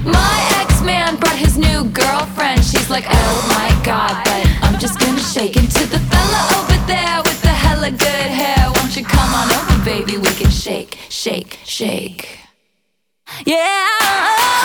My ex-man brought his new girlfriend. She's like, oh my god, but I'm just gonna shake into the fella over there with the hella good hair. Won't you come on over, baby? We can shake, shake, shake. Yeah.